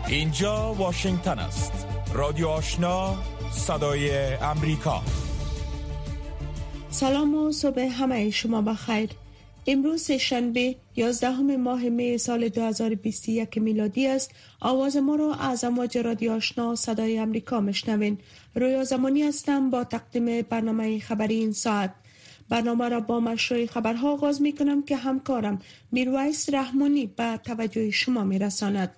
اینجا واشنگتن است. رادیو آشنا، صدای امریکا. سلام و صبح همه شما بخیر. امروز شنبه 11 ماه می سال 2021 میلادی است. آواز ما را از امواج رادیو آشنا صدای امریکا میشنوین. رویا زمانی هستم با تقدیم برنامه خبری این ساعت. برنامه را با مشروع خبرها آغاز می کنم که همکارم میرویس رحمانی به توجه شما می رساند.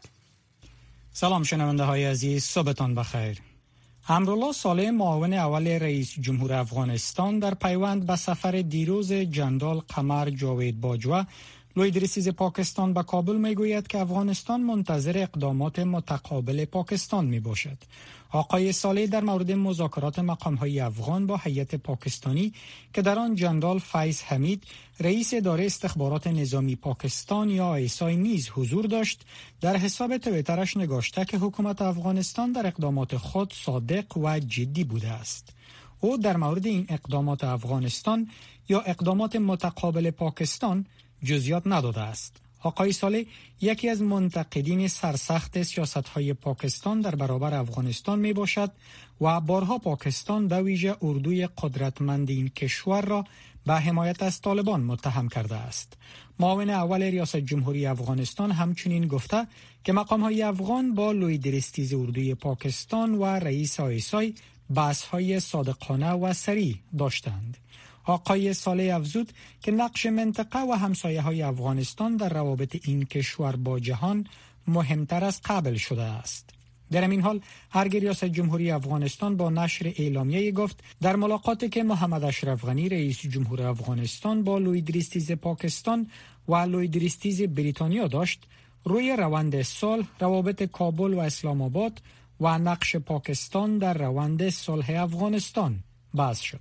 سلام شنونده های عزیز، صبحتان بخیر. امرالله صالح، معاون اول رئیس جمهور افغانستان، در پیوند به سفر دیروز جنرال قمر جاوید باجوه لوی رئیس پاکستان به کابل میگوید که افغانستان منتظر اقدامات متقابل پاکستان می باشد. آقای صالح در مورد مذاکرات مقام‌های افغان با هیئت پاکستانی که در آن جنرال فیض حمید، رئیس اداره استخبارات نظامی پاکستان یا ISI نیز حضور داشت، در حساب توییترش نگاشته که حکومت افغانستان در اقدامات خود صادق و جدی بوده است. او در مورد این اقدامات افغانستان یا اقدامات متقابل پاکستان جزئیات نداده است. آقای صالح یکی از منتقدین سرسخت سیاست‌های پاکستان در برابر افغانستان می باشد و بارها پاکستان به ویژه اردوی قدرتمند این کشور را به حمایت از طالبان متهم کرده است. معاون اول ریاست جمهوری افغانستان همچنین گفته که مقام‌های افغان با لویدرستیز اردوی پاکستان و رئیس ISI بحث‌های صادقانه و صریح داشتند. آقای صالح افزود که نقش منطقه و همسایه‌های افغانستان در روابط این کشور با جهان مهمتر از قبل شده است. در این حال ارگ ریاست جمهوری افغانستان با نشر اعلامیه گفت در ملاقاتی که محمد اشرف غنی رئیس جمهور افغانستان با لویدرستیز پاکستان و لویدرستیز بریتانیا داشت، روی روند صلح، روابط کابل و اسلام آباد و نقش پاکستان در روند صلح افغانستان بحث شد.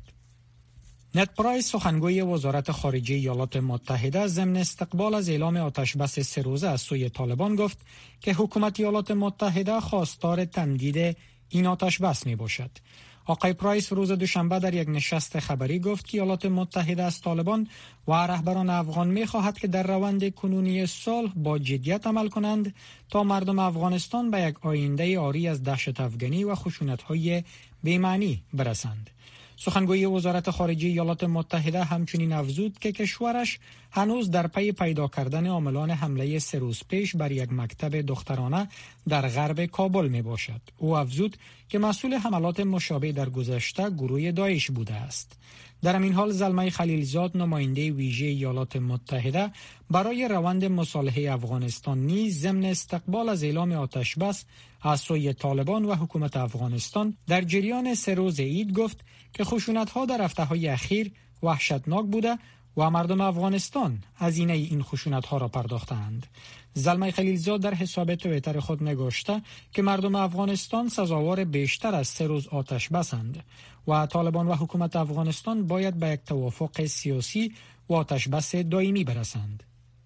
نت پرایس، سخنگوی وزارت خارجه ایالات متحده، ضمن استقبال از اعلام آتشبس 3 روزه از سوی طالبان گفت که حکومت ایالات متحده خواستار تمدید این آتشبس می باشد. آقای پرایس روز دوشنبه در یک نشست خبری گفت که ایالات متحده از طالبان و رهبران افغان می خواهد که در روند کنونی صلح با جدیت عمل کنند تا مردم افغانستان به یک آینده عاری از دهشت افغانی و خشونت‌های بی‌معنی برسند. سخنگوی وزارت خارجه ایالات متحده همچنین افزود که کشورش هنوز در پی پیدا کردن عاملان حمله 3 روز پیش بر یک مکتب دخترانه در غرب کابل می باشد. او افزود که مسئول حملات مشابه در گذشته گروه داعش بوده است. در همین حال زلمه خلیلزاد، نماینده ویژه ایالات متحده برای روند مصالحه افغانستان، نیز ضمن استقبال از اعلام آتشبس از سوی طالبان و حکومت افغانستان در جریان 3 روز عید گفت که خشونت‌ها در هفته‌های اخیر وحشتناک بوده و مردم افغانستان هزینه این خشونت‌ها را پرداختند. زلمه خلیلزاد در حساب توییتر خود نگاشته که مردم افغانستان سزاوار بیشتر از 3 روز آتش بسند و طالبان و حکومت افغانستان باید به یک توافق سیاسی و آتش بس دائمی برسند.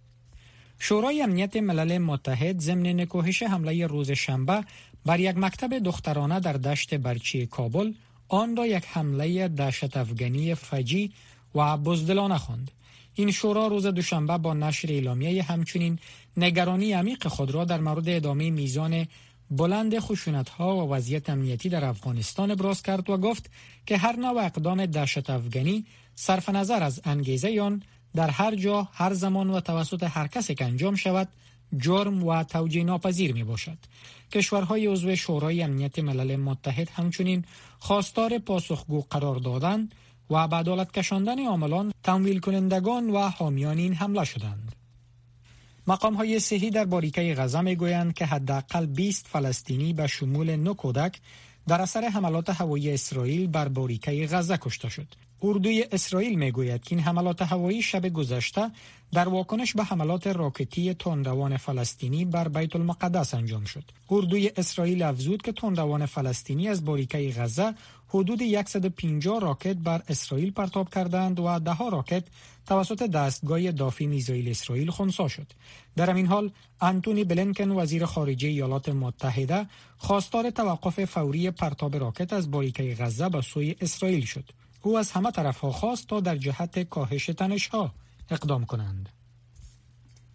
شورای امنیت ملل متحد ضمن نکوهش حمله روز شنبه بر یک مکتب دخترانه در دشت برچی کابل آن را یک حمله دهشت افغانی فجیع و بزدلانه خواند. این شورا روز دوشنبه با نشر اعلامیه همچنین نگرانی عمیق خود را در مورد ادامه میزان بلند خشونت‌ها و وضعیت امنیتی در افغانستان ابراز کرد و گفت که هر نوع اقدام دهشت افغانی صرف نظر از انگیزه آن در هر جا، هر زمان و توسط هر کسی که انجام شود جرم و توجیه ناپذیر می باشد. کشورهای عضو شورای امنیت ملل متحد همچنین خواستار پاسخگو قرار دادن و به عدالت کشاندن عاملان، تمویل کنندگان و حامیان این حمله شدند. مقام‌های صحی در باریکه غزه می‌گویند که حداقل 20 فلسطینی به شمول 9 کودک در اثر حملات هوایی اسرائیل بر باریکه غزه کشته شد. اردوی اسرائیل میگوید که این حملات هوایی شب گذشته در واکنش به حملات راکتی تندروان فلسطینی بر بیت المقدس انجام شد. اردوی اسرائیل افزود که تندروان فلسطینی از باریکه غزه حدود 150 راکت بر اسرائیل پرتاب کردند و 10 راکت توسط دستگاه دافع میزایل اسرائیل خنثی شد. در همین حال آنتونی بلینکن، وزیر خارجه ایالات متحده، خواستار توقف فوری پرتاب راکت از باریکه غزه به سوی اسرائیل شد. او از همه طرف‌ها خواست تا در جهت کاهش تنش‌ها اقدام کنند.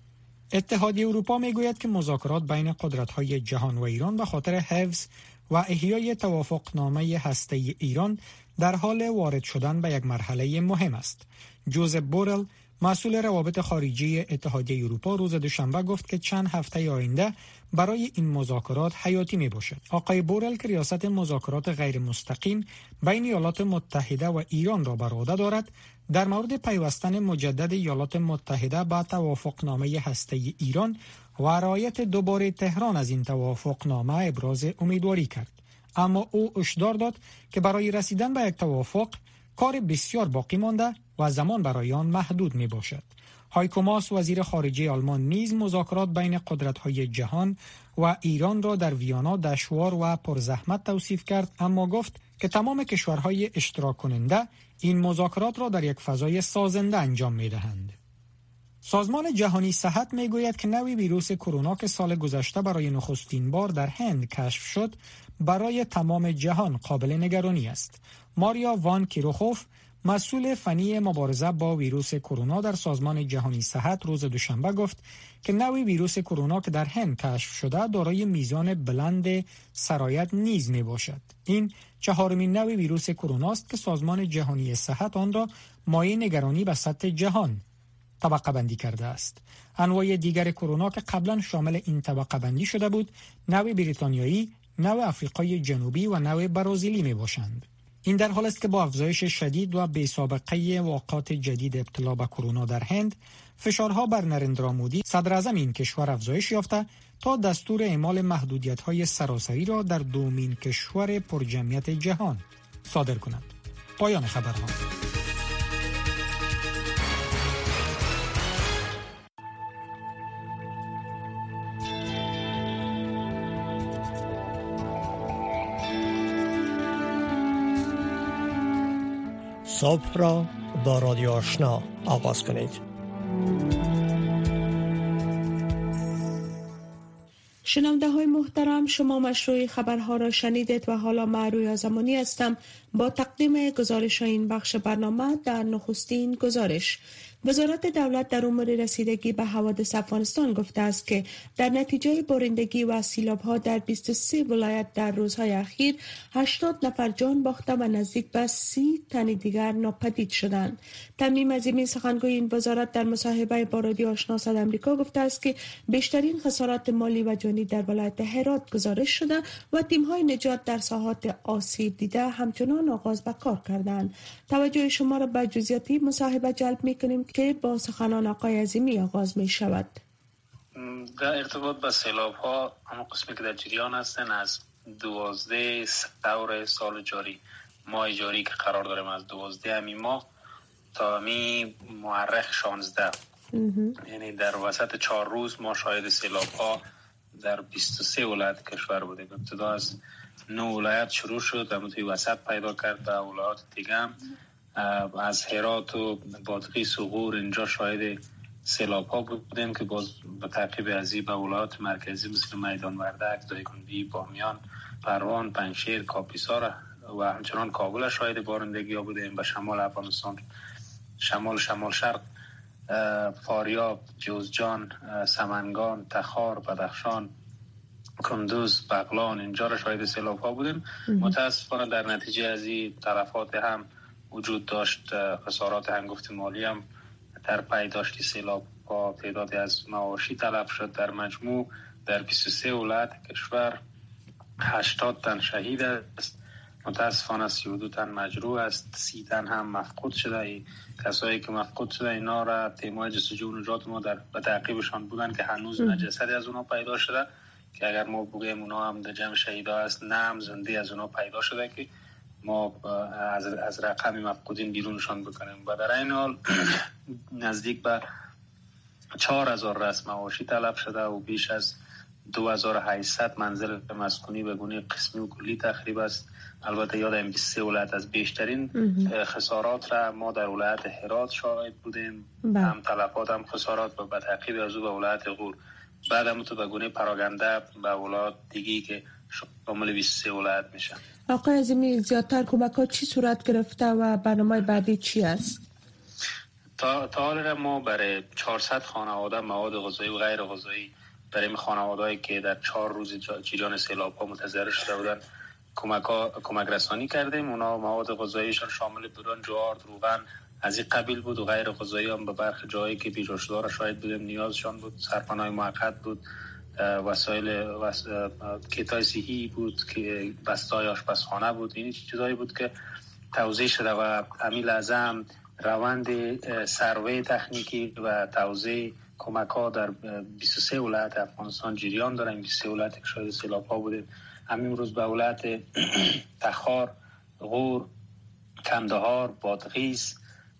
اتحادیه اروپا میگوید که مذاکرات بین قدرت‌های جهان و ایران به خاطر حفظ و احیای توافقنامه هسته‌ای ایران در حال وارد شدن به یک مرحله مهم است. جوزپ بورل، مسئول روابط خارجی اتحادیه اروپا، روز دوشنبه گفت که چند هفته آینده برای این مذاکرات حیاتی می باشد. آقای بورل که ریاست مذاکرات غیر مستقیم بین ایالات متحده و ایران را بر عهده دارد، در مورد پیوستن مجدد ایالات متحده به توافقنامه هسته‌ای ایران و رعایت دوباره تهران از این توافقنامه ابراز امیدواری کرد. اما او هشدار داد که برای رسیدن به یک توافق کار بسیار باقی مانده و زمان برای آن محدود می باشد. هایکو ماس، وزیر خارجه آلمان، نیز مذاکرات بین قدرت‌های جهان و ایران را در ویانا دشوار و پرزحمت توصیف کرد، اما گفت که تمام کشورهای اشتراک کننده این مذاکرات را در یک فضای سازنده انجام می‌دهند. سازمان جهانی صحت می‌گوید که نوع ویروس کرونا که سال گذشته برای نخستین بار در هند کشف شد، برای تمام جهان قابل نگرانی است. ماریا وان کیروخوف، مسئول فنی مبارزه با ویروس کرونا در سازمان جهانی صحت، روز دوشنبه گفت که نوع ویروس کرونا که در هند کشف شده دارای میزان بلند سرایت نیز می باشد. این چهارمین نوع ویروس کرونا است که سازمان جهانی صحت آن را مایه نگرانی به سطح جهان طبقه بندی کرده است. انواع دیگر کرونا که قبلا شامل این طبقه بندی شده بود، نوع بریتانیایی، نوع آفریقای جنوبی و نوع برزیلی می باشند. این در حال است که با افزایش شدید و بی‌سابقه واقعات جدید ابتلا به کرونا در هند، فشارها بر نریندرا مودی، صدر اعظم این کشور، افزایش یافته تا دستور اعمال محدودیت‌های سراسری را در دومین کشور پرجمعیت جهان صادر کند. پایان خبرها. صبح را با رادیو آشنا آغاز کنید. شنونده های محترم، شما مشروع خبرها را شنیدید و حالا من رویا زمانی هستم با تقدیم گزارش این بخش برنامه. در نخستین گزارش، وزارت دولت در امور رسیدگی به حوادث افغانستان گفته است که در نتیجه بارندگی و سیلاب‌ها در 23 ولایت در روزهای اخیر 80 نفر جان باخته و نزدیک به 30 تن دیگر ناپدید شدند. تمیم عظیمی، سخنگوی این وزارت، در مصاحبه با رادیو آشنا صدای آمریکا گفته است که بیشترین خسارات مالی و جانی در ولایت هرات گزارش شده و تیم‌های نجات در ساحات آسیب دیده همچنان آغاز به کار کردند. توجه شما را به جزئیات مصاحبه جلب می‌کنیم که با سخنان آقای عظیمی آغاز می شود. در ارتباط با سیلاب ها، همون قسمی که در جریان هستن، از 12 سپتامبر سال جاری، ماه جاری که قرار داریم از 12 همین ماه تا همین مورخ 16، یعنی در وسط 4 روز ما شاهد سیلاب ها در 23 ولایت کشور بودیم. ابتدا از 9 ولایت شروع شد، اما توی وسط پیدا کرد به ولایات دیگه هم. از هرات و بادغیس و غور اینجا شاهد سیلاب ها بودیم که باز به تعقیب ازی به ولایات مرکزی مثل میدان وردک، دایکنډي، بامیان، پروان، پنجشیر، کاپیسا و همچنان کابل شاهد بارندگی ها بودیم. به شمال افغانستان، شمال شرق، فاریاب، جوزجان، سمنگان، تخار، بدخشان، کندوز، بغلان، اینجا را شاهد سیلاب ها بودیم. متاسفانه در نتیجه از این تلفات هم وجود داشت. خسارات هنگفت مالی هم در پی داشت. سیلاب ها تعدادی از مواشی تلف شد. در مجموع در 23 ولایت کشور 80 تن شهید است، متاسفانه 32 تن مجروح است، 30 تن هم مفقود شده. کسایی که مفقود شده اینا را تیم‌های جستجو و نجات ما به تعقیبشان بودن که هنوز جسدی از اونا پیدا شده، که اگر ما بگیم اونا هم در جمع شهیدا است، نه هم زنده از اونا پیدا شده که ما از رقم مفقودین بیرونشان بکنیم. و در این حال نزدیک به 4000 رأس مواشی تلف شده و بیش از 2800 منزل مسکونی به گونه قسمی و کلی تخریب است. البته یاد این 23 ولایت از بیشترین خسارات را ما در ولایت هرات شاهد بودیم، هم تلفات هم خسارات، و به تعقیب از او به ولایت غور، بعد هم تو به گونه پراگنده به ولایت دیگی که شامل 23 ولایت میشن. آقای عظیمی، زیادتر کمک‌ها چی صورت گرفته و برنامه بعدی چی است؟ تا حال ما برای 400 خانواده مواد غذایی و غیر غذایی برای این خانواده‌ای که در 4 روز جریان سیلاب‌ها متضرر شده بودند کمک رسانی کردیم. اونا مواد غذاییشان شامل بودن جوار، روغن از این قبیل بود و غیر غذایی هم به برخی جایی که پیش‌دار شاید بودیم نیازشان بود، سرپناه موقت بود، وسایل کیتای صحی بود که بستای آشپزخانه بود. این چیزایی بود که توزیع شده و همین لحظه هم روند سروی تکنیکی و توزیع کمک ها در 23 ولایت افغانستان جریان داره. این 23 ولایت که شاید سیلاب ها بوده. همین روز به ولایت تخار، غور، کندهار، بادغیس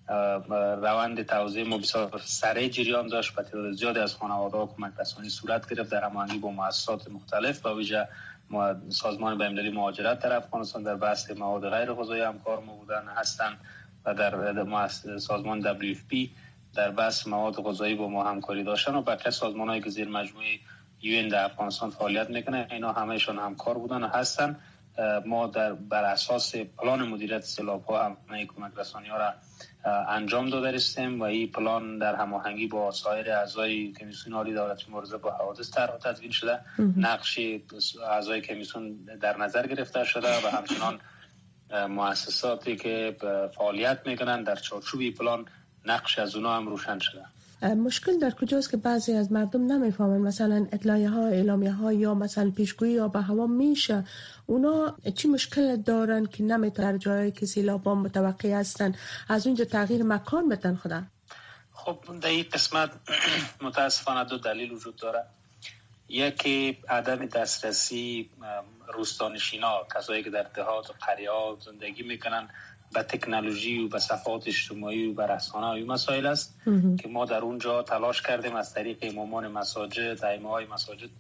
روند توزیع ما بسیار سریع جریان داشت و تعداد زیادی از خانواده‌ها کمک رسانی صورت گرفت در هماهنگی با مؤسسات مختلف و ویژه سازمان بین‌المللی مهاجرت در افغانستان در بحث مواد غیر غذایی همکار ما بودن هستند و در سازمان WFP در بحث مواد غذایی با ما همکاری داشتن و بقیه سازمان‌هایی که زیر مجموعه UN در افغانستان فعالیت میکنه اینا همهشون همکار بودن و هستن. ما بر اساس پلان مدیریت سیلاب‌ها همه کمک رسانی‌ها را انجام داده هستیم و این پلان در هماهنگی با سایر اعضای کمیسیون عالی دولتی مبارزه با حوادث تدوین شده. نقش اعضای کمیسیون در نظر گرفته شده و همچنان مؤسساتی که فعالیت میکنن در چارچوب پلان نقش از اونا هم روشن شده. مشکل در کجاست که بعضی از مردم نمیفهمن؟ مثلا اطلاعیه ها، اعلامیه ها یا مثلا پیشگویی یا به هوا میشه، اونا چی مشکل دارن که نمیتونن در جایی که سیلاب‌ها متوقع هستن از اونجا تغییر مکان بدن خدا؟ خب در این قسمت متاسفانه 2 دلیل وجود داره. یکی عدم دسترسی روستانشینا، کسایی که در دهات و قریات زندگی میکنن به تکنولوژی و به صفحات اجتماعی و به رسانه و این مسائل است که ما در اونجا تلاش کردیم از طریق امامان مساجد، ائمه‌های مساجد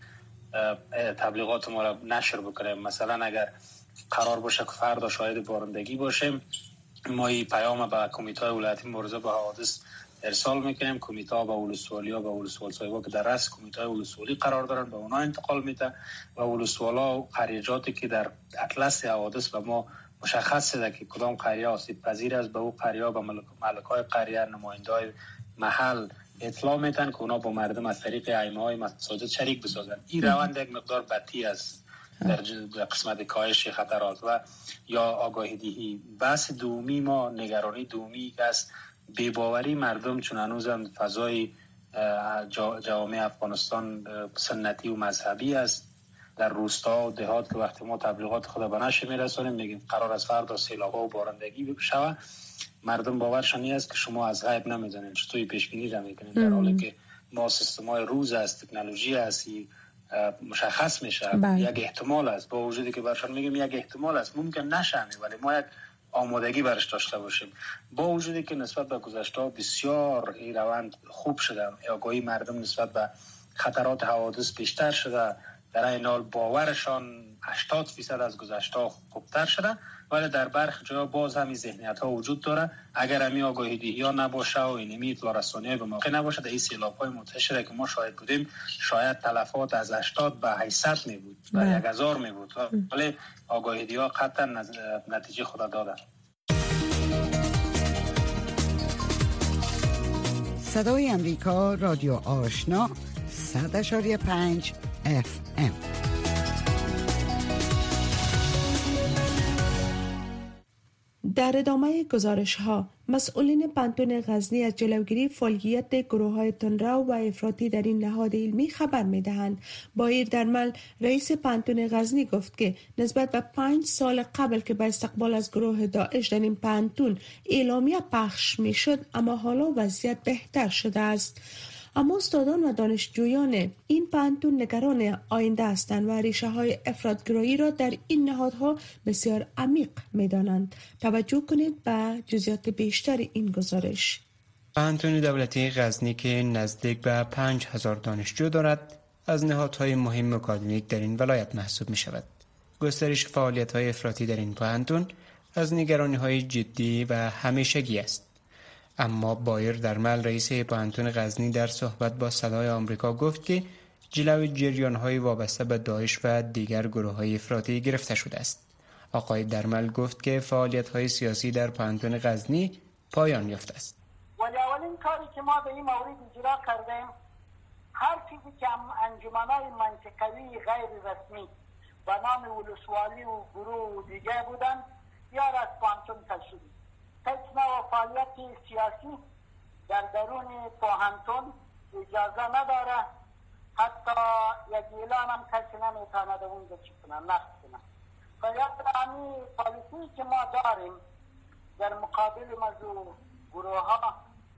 تبلیغات ما را نشر بکنیم. مثلا اگر قرار باشه که فردا شاهد بارندگی باشیم، ما این پیام به کمیته ولایتی مبارزه با حوادث ارسال میکنیم. کمیته ها به ولسوالی‌ها، به ولسوال صاحبا که در رأس کمیته ولسوالی قرار دارن به اونا انتقال میده و ولسوالا و قریجاتی که در اطلس حوادث و ما مشخص شده که کدام قریه آسیب پذیر است به او قریه به ملکای قریه، نماینده‌های محل اطلاع میدن که اونا با مردم از طریق ائمه‌های مساجد شریک بسازن. این روند یک مقدار بدی است در قسمت کاهش خطرات و یا آگاهی دهی. بحث دومی ما نگرانی دومی است بی‌باوری مردم، چون هنوزم فضای جوامع افغانستان سنتی و مذهبی است. در روستا و دهات که وقتی ما تبلیغات خدا به نشر میرسونیم میگیم قرار از فردا سیلاب‌ها و بارندگی بشه، مردم باورشان این است که شما از غیب نمیدونید، چطوری پیش بینی را میکنید، در حالی که ما سیستم‌های روز است، تکنولوژی است، مشخص میشه یک احتمال است. با وجودی که برشان میگیم یک احتمال است، ممکن نشه، ولی ما یک آمادگی برش داشته باشیم. با وجودی که نسبت به گذشته بسیار این روند خوب شده، آگاهی مردم نسبت به خطرات حوادث بیشتر شده، در این حال باورشان 80% از گذشته خوبتر شده، ولی در برخی جاها باز هم این ذهنیت ها وجود داره. اگر همین آگاهی دهی ها نباشه و این اطلاع رسانی به موقع نباشه، در این سیلاب های منتشره که ما شاهد بودیم شاید تلفات از 80 به 800 می بود و 1000 می بود، ولی آگاهی دهی ها قطعا نتیجه خود داده. صدای امریکا، رادیو آشنا، 100.5 FM. در ادامه گزارش ها، مسئولین پانتون غزنی از جلوگیری فعالیت گروه های تندرو و افراطی در این نهاد علمی خبر می دهند. بایر درمل رئیس پانتون غزنی گفت که نسبت به 5 سال قبل که به استقبال از گروه داعش در این پانتون اعلامیه پخش می شد، اما حالا وضعیت بهتر شده است. اما استادان و دانشجویان این پانتون نگران آینده هستند و ریشه های افراط‌گرایی را در این نهادها بسیار عمیق می دانند. توجه کنید به جزئیات بیشتر این گزارش. پانتون دولتی غزنی که نزدیک به 5000 دانشجو دارد، از نهادهای مهم اکادمیک در این ولایت محسوب می شود. گسترش فعالیت های افراطی در این پانتون از نگرانی های جدی و همیشگی است. اما بایر درمل رئیس پانتون غزنی در صحبت با صدای آمریکا گفت که جلوی جریان‌های وابسته به داعش و دیگر گروه‌های افراطی گرفته شده است. آقای درمل گفت که فعالیت‌های سیاسی در پانتون غزنی پایان یافته است. ولی دومین کاری که ما به این مورد اجرا کردیم، هر چیزی که انجمن‌های منطقوی غیر رسمی و نام ولسوالی و گروه و دیگه بودن یا از پانتون کشیدیم. هیچ نوع فعالیت سیاسی در درون پانتون اجازه نداره، حتی یک اعلان هم کسی نمیتواند اونجا چی کنه، نقد کنه. باید همین پالیسی که ما داریم در مقابل موضوع گروه ها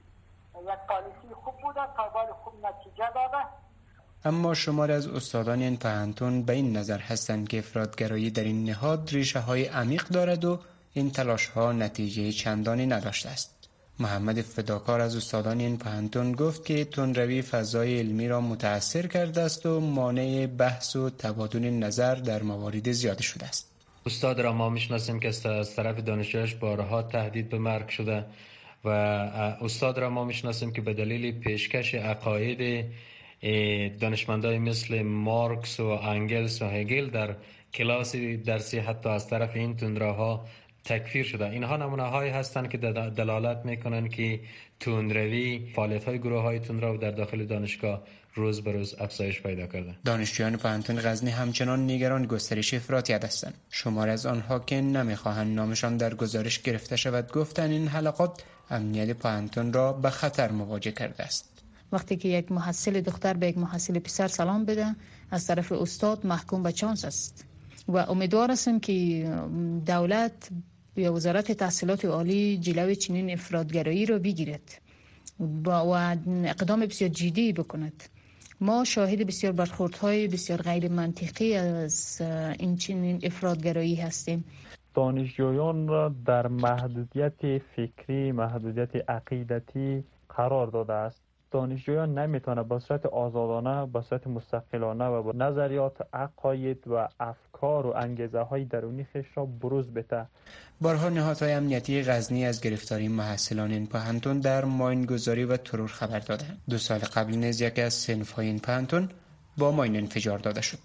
یک پالیسی خوب بوده، تا باید خوب نتیجه داده. اما شمار از استادان این پهنتون به این نظر هستند که افراطگرایی در این نهاد ریشه های عمیق دارد و این تلاش ها نتیجه چندانی نداشته است. محمد فداکار از استادان این پهنتون گفت که تندروی فضای علمی را متاثر کرده است و مانع بحث و تبادل نظر در موارد زیاد شده است. استاد را ما میشناسیم که از طرف دانشجویش بارها تهدید به مرگ شده و استاد را ما میشناسیم که به دلیل پیشکش عقاید دانشمندای مثل مارکس و انگلس و هگل در کلاس درسی حتی از طرف این تندروها تکفیر شده. اینها نمونه هایی هستند که دلالت میکنند که تندروی، فعالیت های گروه های تندرو در داخل دانشگاه روز به روز افزایش پیدا کرده. دانشجویان پهنتون غزنی همچنان نگران گسترش افراطیت هستند. شمار از آنها که نمیخواهند نامشان در گزارش گرفته شود گفتند این حلقات امنیت پهنتون را به خطر مواجه کرده است. وقتی که یک محصل دختر به یک محصل پسر سلام بده از طرف استاد محکوم به چانس است و امیدوار هستم که دولت یا وزارت تحصیلات عالی جلوی چنین افراطگرایی را بگیرد و اقدام بسیار جدی بکند. ما شاهد بسیار برخوردهای بسیار غیر منطقی از این چنین افراطگرایی هستیم. دانشجویان را در محدودیت فکری، محدودیت عقیدتی قرار داده است. دانشجویان نمیتونه با صورت آزادانه، با صورت مستقلانه و با نظریات، عقاید و افکار و انگیزه های درونی خیش را بروز بده. بارها نهادهای امنیتی غزنی از گرفتاری محصلان این پهنتون در ماینگذاری و ترور خبر دادند. 2 سال قبل نیز یکی از صنف‌های این پهنتون با ماین انفجار داده شد.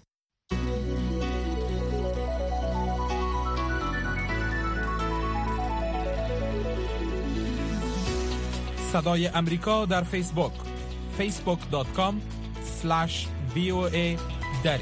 صدای امریکا در فیسبوک facebook.com/VOA دری.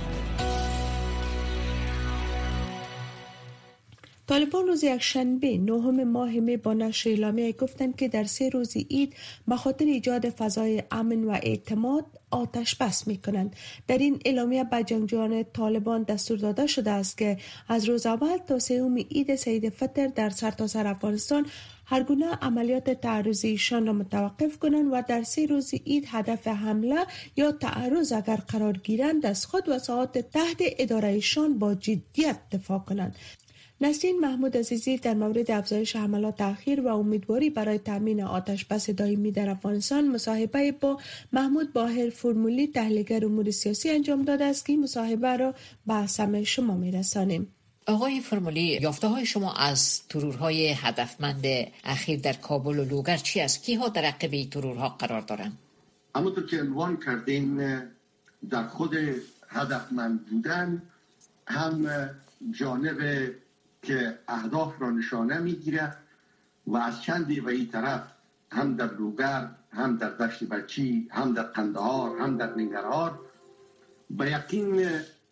طالبان روز یکشنبه 9 ماه مه با نشر اعلامیه گفتند که در 3 روز عید به خاطر ایجاد فضای امن و اعتماد آتش بس می‌کنند. در این اعلامیه به جنگجویان طالبان دستور داده شده است که از روز اول تا 3 عید سعید فطر در سرتاسر افغانستان هر گونه عملیات تعرضی ایشان را متوقف کنند و در 3 روز عید هدف حمله یا تعرض اگر قرار گیرند از خود و ساعات تحت اداره ایشان با جدیت دفاع کنند. نسرین محمود عزیزی در مورد افزایش حملات اخیر و امیدواری برای تامین آتش بس دائمی در افغانستان مصاحبه با محمود باهر فرمولی تحلیلگر امور سیاسی انجام داده است که مصاحبه را به سمع شما میرسانیم. آقای فرمولی، یافته‌های شما از ترورهای هدفمند اخیر در کابل و لوگر چی است؟ کیها در عقب این ترورها قرار دارند؟ همونطور که عنوان کردین، در خود هدفمند بودن هم جانب که اهداف را نشانه میگیره و از چندی و این طرف هم در لوگر، هم در دشت بچی، هم در قندهار، هم در ننگرهار به یقین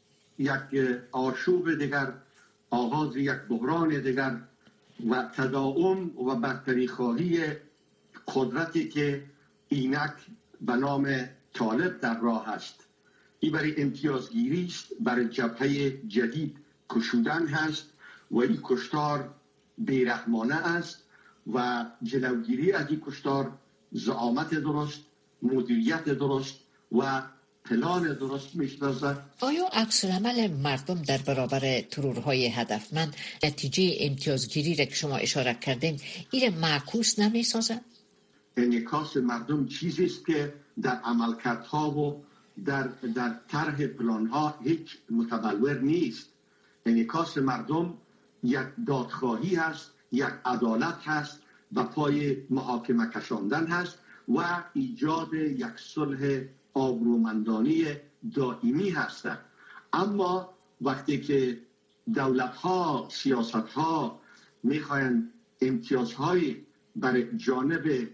یک آشوب دیگر، آغاز یک بحران دیگر و تداوم و برتری خواهی قدرتی که اینک به نام طالب در راه است. این برای امتیازگیری است، برای جبهه جدید کشودن هست و این کشتار بیرحمانه است و جلوگیری از این کشتار زعامت درست، مدیریت درست و پلان درست می‌سازد. آیا عکس‌العمل مردم در برابر ترورهای هدفمند نتیجه امتیازگیری را که شما اشاره کردین این معکوس نمی‌سازد؟ انعکاس مردم چیزی است که در عملکردها و در طرح پلان‌ها هیچ متبلور نیست. انعکاس مردم یک دادخواهی هست، یک عدالت هست و پای محاکمه کشاندن هست و ایجاد یک صلح آبرومندانه دائمی هست. اما وقتی که دولت‌ها، سیاست‌ها می‌خواهند امتیازهای برای جانب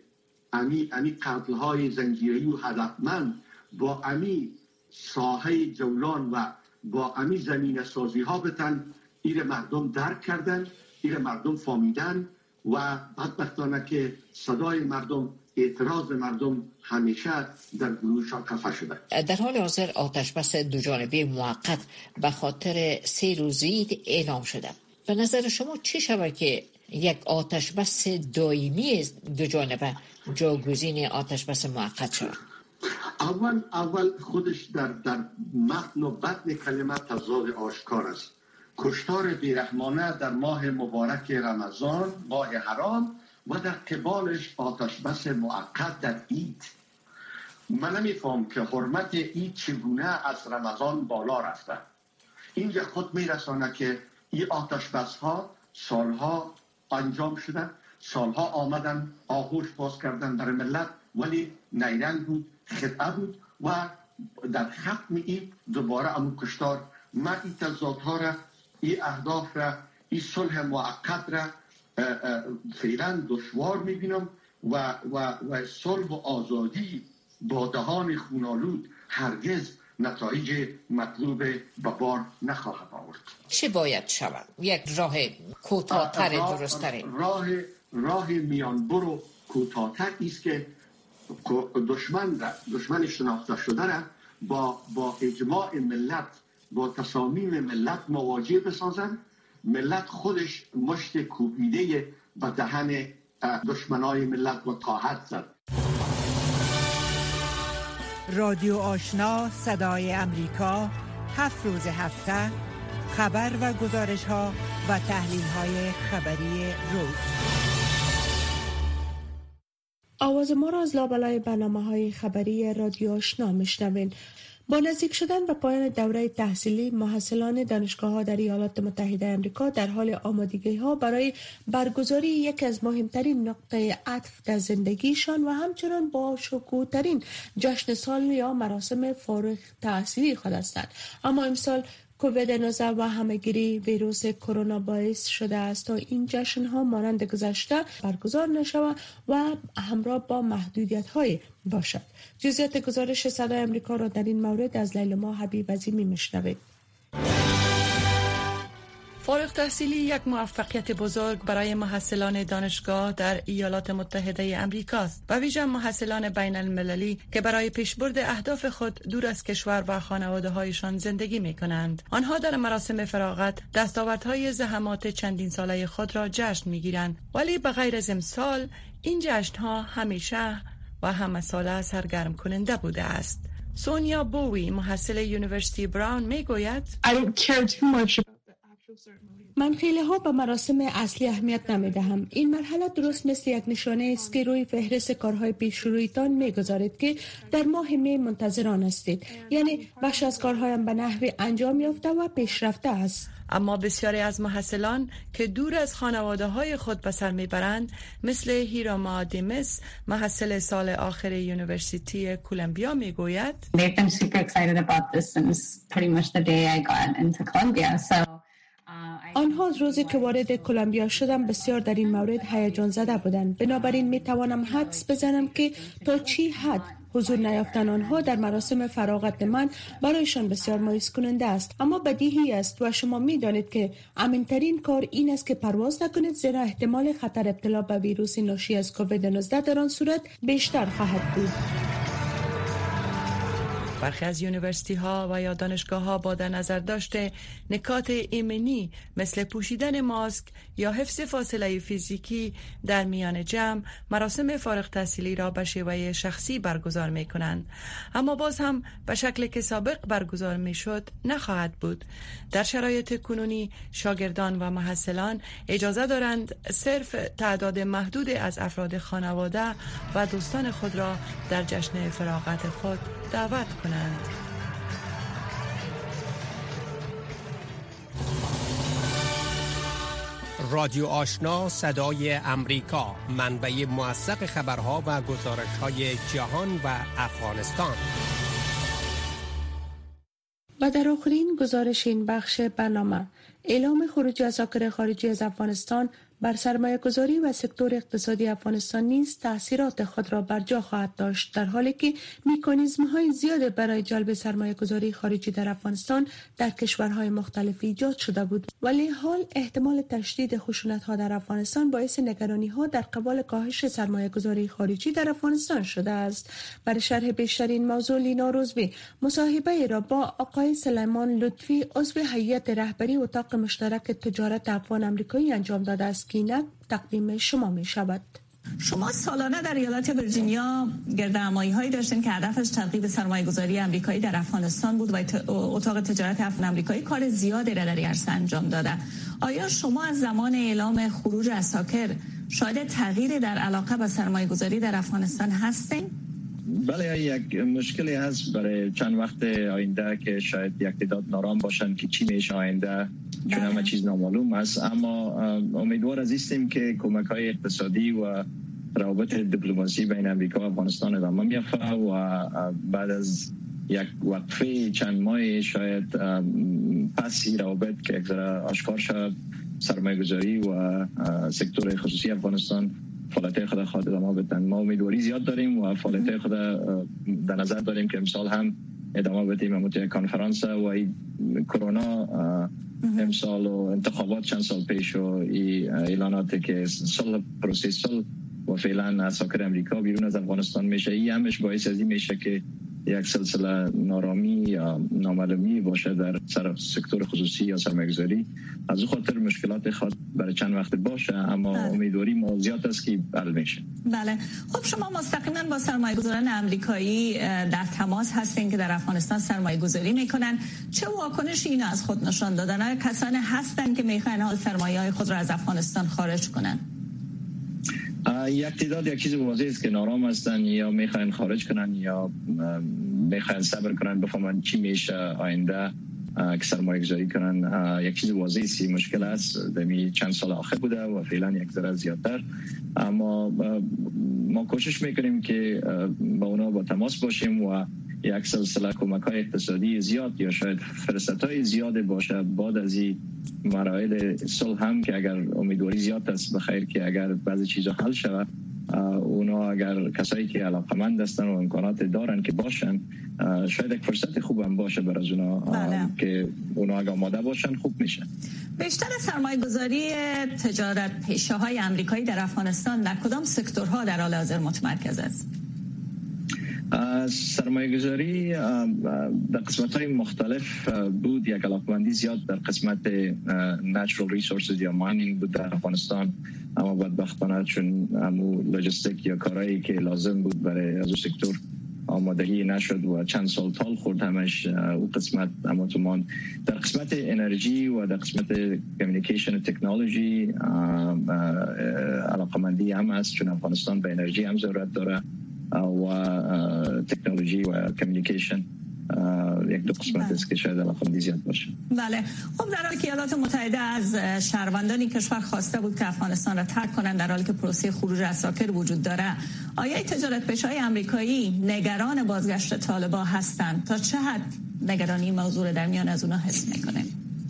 امی قتل‌های زنجیره‌ای و هدفمند با امی ساحه جولان و با امی زمین سازی ها بتن، ایره مردم درک کردن، ایره مردم فهمیدن و بدبختانه که صدای مردم، اعتراض مردم همیشه در گروهشان خفه شده. در حال حاضر آتش بس دو جانبه موقت به خاطر 3 روزی اعلام شده. به نظر شما چی شود که یک آتش بس دائمی دو جانبه جاگزین آتش بس موقت شود؟ اول خودش در متن و بطن کلمه تضاد آشکار است. کشتار بیرحمانه در ماه مبارک رمضان، ماه حرام، و در قبالش آتش بس موقت در عید. من نمیفهم که حرمت عید چگونه از رمضان بالا رفته. اینجا خود میرسانه که این آتش بس ها سالها انجام شده، سالها آمدن آغوش باز کردن در ملت، ولی نیرنگ بود، خطعه بود و در ختم این دوباره امون کشتار. من این تضادها را، این اهداف را، این صلح موقت را فعلا دشوار میبینم و صلح و آزادی با دهان خونالود هرگز نتایج مطلوب به بار نخواهد آورد. چه باید شود؟ یک راه کوتاه‌تر، درست‌تر؟ راه میانبر کوتاه‌تر است که دشمن شناخته شده را با اجماع ملت، با تصامیم ملت مواجه بسازن. ملت خودش مشت کوبیده به دهن دشمنای ملت و خواهد زد. رادیو آشنا صدای امریکا، 7 روز هفته، خبر و گزارش ها و تحلیل های خبری روز. آواز ما را از لابلای برنامه‌های خبری رادیو آشنا میشنوین. با نزدیک شدن به پایان دوره تحصیلی، محصلان دانشگاه‌ها در ایالات متحده آمریکا در حال آمادگی‌ها برای برگزاری یکی از مهمترین نقطه عطف در زندگیشان و همچنان با شکوه‌ترین جشن سال یا مراسم فارغ التحصیلی خود هستند. اما امسال کووید 19 و همه‌گیری ویروس کرونا باعث شده است تا این جشن‌ها مانند گذشته برگزار نشود و همراه با محدودیت‌های باشد. جزئیات گزارش صدای آمریکا را در این مورد از لیلا حبیب عظیمی میشنوید. فارغ تحصیلی یک موفقیت بزرگ برای محصلان دانشگاه در ایالات متحده آمریکا است و ویژه محصلان بین المللی که برای پیشبرد اهداف خود دور از کشور و خانواده هایشان زندگی می کنند. آنها در مراسم فراغت دستاوردهای زحمات چندین ساله خود را جشن می گیرند، ولی به غیر از امسال این جشن ها همیشه و همه ساله سرگرم کننده بوده است. سونیا بووی محصل یونیورسیتی براون می گوید من خیلی ها به مراسم اصلی اهمیت نمیدهم. این مرحله درست مثل یک نشانه است که روی فهرست کارهای پیش رویتان میگذارید که در ماه می منتظران هستید. یعنی بخش از کارهایم به نحوی انجام یافته و پیشرفته است. اما بسیاری از محصلان که دور از خانواده های خود به سر میبرند، مثل هیراما دیمس محصل سال آخر یونیورسیتی کولومبیا میگوید آنها از روزی که وارد کولومبیا شدم بسیار در این مورد هیجان زده بودند. بنابراین می توانم حدس بزنم که تا چی حد حضور نیافتن آنها در مراسم فراغت من برایشان بسیار مایوس کننده است. اما بدیهی است و شما می دانید که امن‌ترین کار این است که پرواز نکنید، زیرا احتمال خطر ابتلا به ویروس ناشی از کووید 19 در آن صورت بیشتر خواهد بود. برخی از یونیورسیتی ها و یا دانشگاه ها با در نظر داشته نکات ایمنی مثل پوشیدن ماسک یا حفظ فاصله فیزیکی در میان جمع مراسم فارغ التحصیلی را به شیوه شخصی برگزار می کنند. اما باز هم به شکل که سابق برگزار می شد نخواهد بود. در شرایط کنونی شاگردان و محصلان اجازه دارند صرف تعداد محدود از افراد خانواده و دوستان خود را در جشن فراغت خود دعوت کنند. رادیو آشنا صدای امریکا، منبع موثق خبرها و گزارش‌های جهان و افغانستان. و در آخرین گزارش این بخش برنامه، اعلام خروج اساکر خارجی از افغانستان بر سرمایه‌گذاری و سکتور اقتصادی افغانستان نیز تأثیرات خود را بر جا خواهد داشت، در حالی که مکانیزم‌های زیاد برای جلب سرمایه‌گذاری خارجی در افغانستان در کشورهای مختلف ایجاد شده بود. ولی حال احتمال تشدید خشونت‌ها در افغانستان باعث نگرانی‌ها در قبال کاهش سرمایه‌گذاری خارجی در افغانستان شده است. برای شرح بیشتر این موضوع لینا روزبی مصاحبه را با آقای سلیمان لطفی عضو هیئت رهبری اتاق مشترک تجارت افغان آمریکایی انجام داده است که تقدیم شما می شود. شما سالانه در ایالت ویرجینیا گردهمایی‌هایی داشتین که هدفش ترغیب سرمایه‌گذاری آمریکایی در افغانستان بود و اتاق تجارت افغان آمریکایی کار زیادی را در این عرصه انجام داده. آیا شما از زمان اعلام خروج اساکر شاید تغییری در علاقه به سرمایه‌گذاری در افغانستان هستین؟ بله، یک مشکلی هست برای چند وقت آینده که شاید یک تعداد نارام باشن که چی میشه آینده، چون همه چیز نامعلوم است. اما امیدوار هستیم که کمک‌های اقتصادی و روابط دیپلماسی بین امریکا و افغانستان ادامه می‌یافته و بعد از یک وقفه چند ماه شاید پس این روابط که اکثر آشکار شد، سرمایه‌گذاری و سکتور خصوصی افغانستان فعالیت خود ادامه بدن. ما امیدواری زیاد داریم و فعالیت خود در نظر داریم که امسال هم ادامه بدیم. امروز کنفرانس و کرونا امسال و انتخابات چند سال پیش و اعلاناتی که صلح پروسه صلح و فعلا اساکر امریکا بیرون از افغانستان میشه، این همش باعث از این میشه که یک سلسله نارامی یا نامعلومی باشه در سکتور خصوصی یا سرمایه‌گذاری. از اون خاطر مشکلات خود برای چند وقت باشه، اما امیدواری ما زیاد است که حل میشه. بله، خب شما مستقیما با سرمایه‌گذاران آمریکایی در تماس هستین که در افغانستان سرمایه‌گذاری میکنن. چه واکنشی اینا از خود نشان دادن؟ آیا کسانی هستن که میخوان سرمایه‌های خود را از افغانستان خارج کنن؟ یک تعداد یک چیز واضح است که نارام هستن، یا میخوان خارج کنن یا میخوان صبر کنن بفهمن چی میشه آینده که سرمایه گذاری کنن. یک چیز واضحی است، مشکل است در چند سال آخر بوده و فعلا یک ذره زیادتر. اما ما کوشش میکنیم که با اونا با تماس باشیم و یک سلسله کمک‌های اقتصادی زیاد یا شاید فرصت‌های زیاد باشه بعد از این مراحل صلح هم، که اگر امیدواری زیاد است بخیر که اگر بعضی چیزا حل شود، اونا اگر کسایی که علاقمند هستن و امکانات دارن که باشن، شاید یک فرصت خوب هم باشه برای اونا که اونا اگر آماده باشن خوب میشه. بیشتر سرمایه‌گذاری تجارت پیشه‌های آمریکایی در افغانستان در کدام سکتورها در حال حاضر متمرکز است؟ سرمایه‌گذاری در قسمت‌های مختلف بود. یک علاقمندی زیاد در قسمت natural resources یا ماینینگ بود در افغانستان، اما بدبختانه چون لوجستیک یا کارهایی که لازم بود برای از اون سکتور آمادگی نشد و چند سال طول خورد همش اون قسمت. اما تومان در قسمت انرژی و در قسمت کمیونیکیشن و تکنولوژی علاقمندی هم است، چون افغانستان به انرژی هم ضرورت داره و تکنولوژی و کمیونیکیشن یک دو قسمت است که شاید علاقمندی زیاد باشه. بله، خب در حالی که ایالات متحده از شهروندان کشور خواسته بود که افغانستان را ترک کنند در حالی که پروسه خروج اساکر وجود داره، آیا تجارت پیشه‌های آمریکایی نگران بازگشت طالبان هستند؟ تا چه حد نگرانی موضوع در میان از اونها حس میکنه؟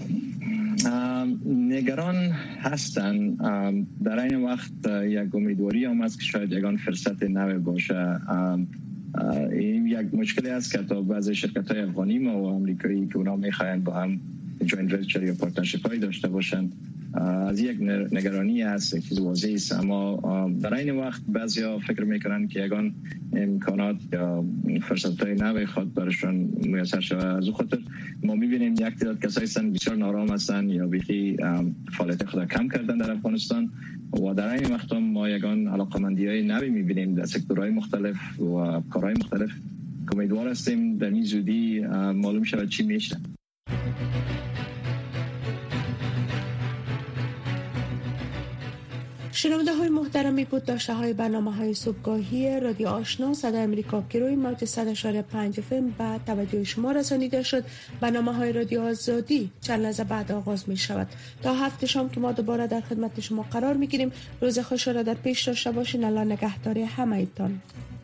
نگران هستن. در این وقت یک امیدواری هم است که شاید یکان فرصت نوی باشه. این یک مشکلی است که تا بعضی شرکت‌های افغانی ما و آمریکایی که اونا میخواین با هم جوینت ونچر یا پارتنرشیپ هایی داشته باشن، از یک نگرانی است، یک چیز واضحی است. اما در این وقت بعضیا فکر میکنن که یگان امکانات یا فرصت‌های نوی خود برشون میسر شود. از اون خاطر ما میبینیم یک تعداد کسایی هستن بسیار نارام هستن یا بیخی فعالیت خود کم کردن در افغانستان، و در این وقت هم ما یگان علاقمندی‌های نوی میبینیم در سکتورهای مختلف و کارهای مختلف. امیدوار هستیم در این زودی معلوم شود چی میشه. شنونده های محترمی بود داشته های برنامه های صبحگاهی رادیو آشنا صدای امریکا که روی موج 100.5 FM به توجه شما رسانیده شد. برنامه های رادیو آزادی چند لحظه بعد آغاز می شود. تا هفته شام که ما دوباره در خدمت شما قرار می گیریم. روز خوش را در پیش داشته باشین. الله نگهدار همه ایتان.